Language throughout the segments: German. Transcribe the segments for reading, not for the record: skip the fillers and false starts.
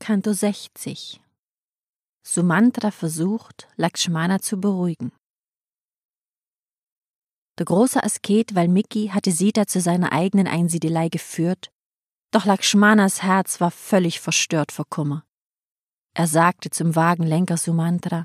Canto 60. Sumantra versucht, Lakshmana zu beruhigen. Der große Asket Valmiki hatte Sita zu seiner eigenen Einsiedelei geführt, doch Lakshmanas Herz war völlig verstört vor Kummer. Er sagte zum Wagenlenker Sumantra: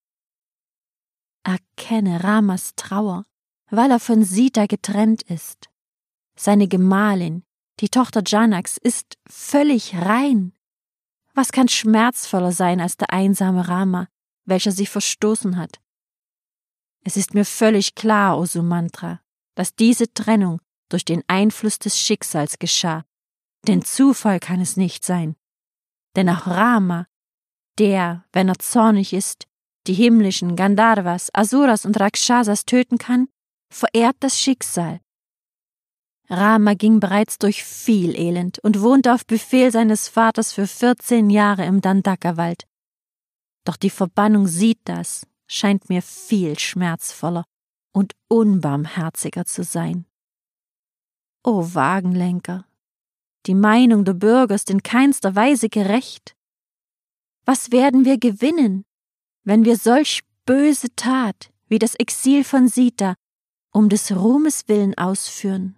Erkenne Ramas Trauer, weil er von Sita getrennt ist. Seine Gemahlin, die Tochter Janaks, ist völlig rein. Was kann schmerzvoller sein als der einsame Rama, welcher sie verstoßen hat? Es ist mir völlig klar, o Sumantra, dass diese Trennung durch den Einfluss des Schicksals geschah, denn Zufall kann es nicht sein. Denn auch Rama, der, wenn er zornig ist, die himmlischen Gandharvas, Asuras und Rakshasas töten kann, verehrt das Schicksal. Rama ging bereits durch viel Elend und wohnte auf Befehl seines Vaters für 14 Jahre im Dandaka-Wald. Doch die Verbannung Sitas scheint mir viel schmerzvoller und unbarmherziger zu sein. O Wagenlenker, die Meinung der Bürger ist in keinster Weise gerecht. Was werden wir gewinnen, wenn wir solch böse Tat wie das Exil von Sita um des Ruhmes willen ausführen?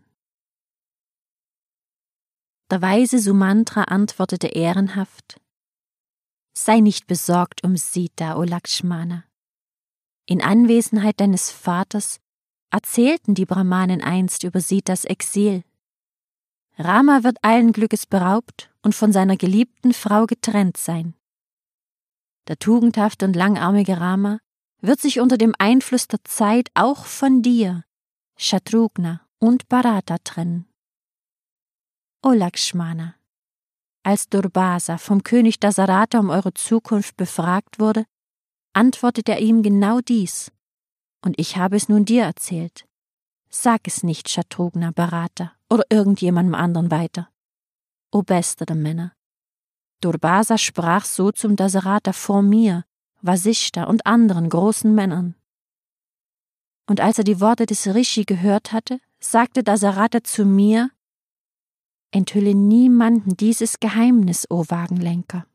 Der weise Sumantra antwortete ehrenhaft: Sei nicht besorgt um Sita, o Lakshmana. In Anwesenheit deines Vaters erzählten die Brahmanen einst über Sitas Exil. Rama wird allen Glückes beraubt und von seiner geliebten Frau getrennt sein. Der tugendhafte und langarmige Rama wird sich unter dem Einfluss der Zeit auch von dir, Shatrughna und Bharata trennen. O Lakshmana, als Durbasa vom König Dasarata um eure Zukunft befragt wurde, antwortete er ihm genau dies, und ich habe es nun dir erzählt. Sag es nicht Shatrughna, Bharata oder irgendjemandem anderen weiter. O bester der Männer, Durbasa sprach so zum Dasarata vor mir, Vasishta und anderen großen Männern. Und als er die Worte des Rishi gehört hatte, sagte Dasarata zu mir: Enthülle niemanden dieses Geheimnis, o Wagenlenker.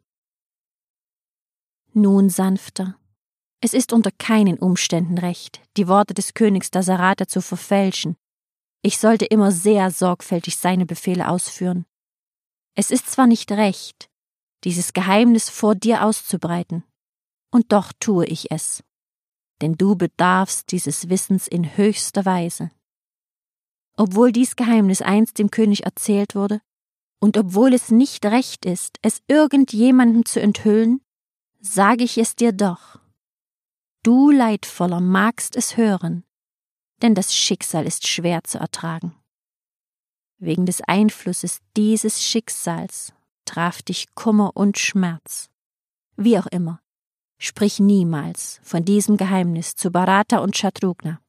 Nun sanfter, es ist unter keinen Umständen recht, die Worte des Königs Dasarata zu verfälschen. Ich sollte immer sehr sorgfältig seine Befehle ausführen. Es ist zwar nicht recht, dieses Geheimnis vor dir auszubreiten, und doch tue ich es, denn du bedarfst dieses Wissens in höchster Weise. Obwohl dies Geheimnis einst dem König erzählt wurde, und obwohl es nicht recht ist, es irgendjemandem zu enthüllen, sage ich es dir doch. Du Leidvoller magst es hören, denn das Schicksal ist schwer zu ertragen. Wegen des Einflusses dieses Schicksals traf dich Kummer und Schmerz. Wie auch immer, sprich niemals von diesem Geheimnis zu Bharata und Shatrughna.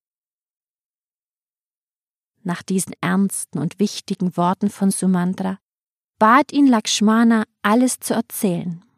Nach diesen ernsten und wichtigen Worten von Sumantra bat ihn Lakshmana, alles zu erzählen.